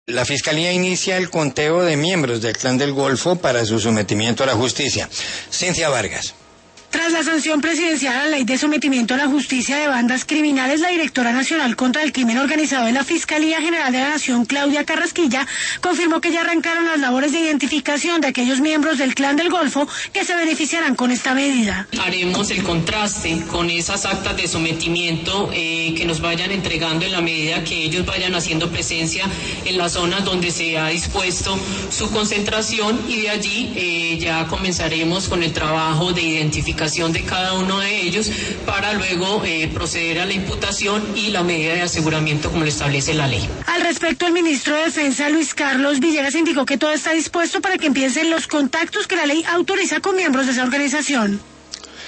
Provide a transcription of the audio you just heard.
La Fiscalía inicia el conteo de miembros del Clan del Golfo para su sometimiento a la justicia. Cintia Vargas. Tras la sanción presidencial a la ley de sometimiento a la justicia de bandas criminales, la directora nacional contra el crimen organizado de la Fiscalía General de la Nación, Claudia Carrasquilla, confirmó que ya arrancaron las labores de identificación de aquellos miembros del Clan del Golfo que se beneficiarán con esta medida. Haremos el contraste con esas actas de sometimiento que nos vayan entregando en la medida que ellos vayan haciendo presencia en las zonas donde se ha dispuesto su concentración, y de allí ya comenzaremos con el trabajo de identificación de cada uno de ellos para luego proceder a la imputación y la medida de aseguramiento como lo establece la ley. Al respecto, el ministro de Defensa, Luis Carlos Villegas, indicó que todo está dispuesto para que empiecen los contactos que la ley autoriza con miembros de esa organización.